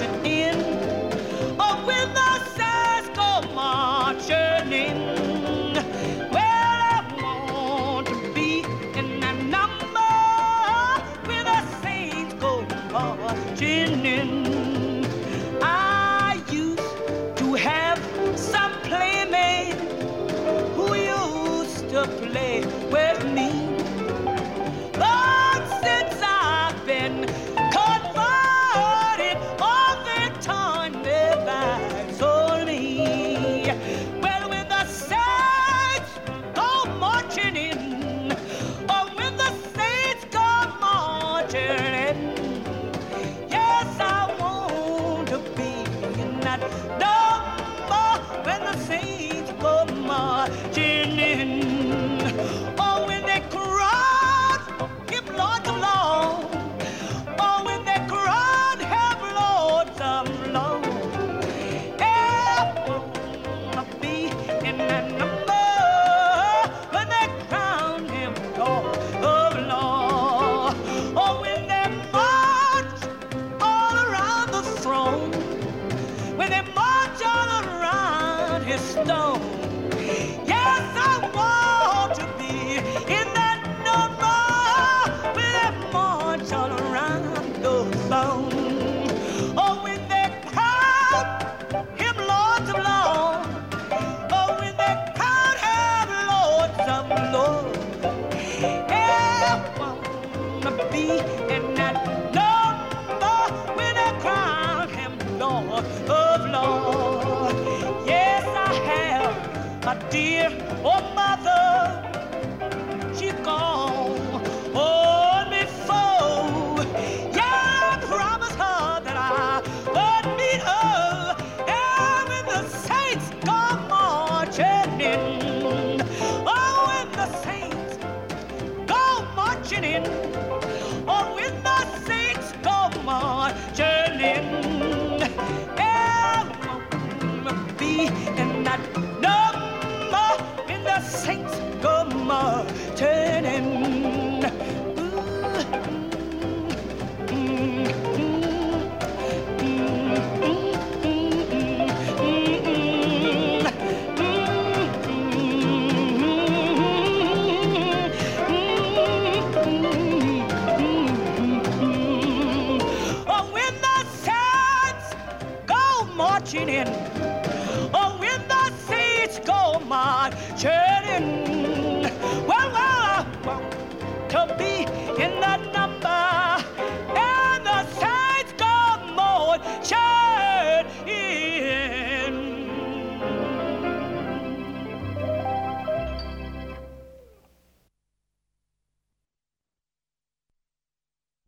marching in, or when the saints go marching in. Well, I want to be in that number when the saints go marching in. I used to have some playmate who used to play with me. But since I've been converted, all the time their backs on me. Well, when the saints go marching in, or when the saints go marching in, yes, I want to be in that number when the saints go marching in. Or when they crowd him Lord of Lords, or when they crowd him Lord of Lords, I wanna be in that number when they crown him Lord of Lords. Or when they march all around the throne, when they march all around his stone. Yes, I want to be in that number when they march all around those stones. Or when they crown him Lord of Lords, or when they crown him Lord of Lords. I wanna be in that number when they crown him Lord of Lords. Yes, I have a dear old mother. She's gone on before. Yeah, I promised her that I would meet her. And when the saints come marching in, oh, when the saints go marching in, or when the saints go marching in, I wanna be in that number when the saints go marching in. Or when the saints go marching in,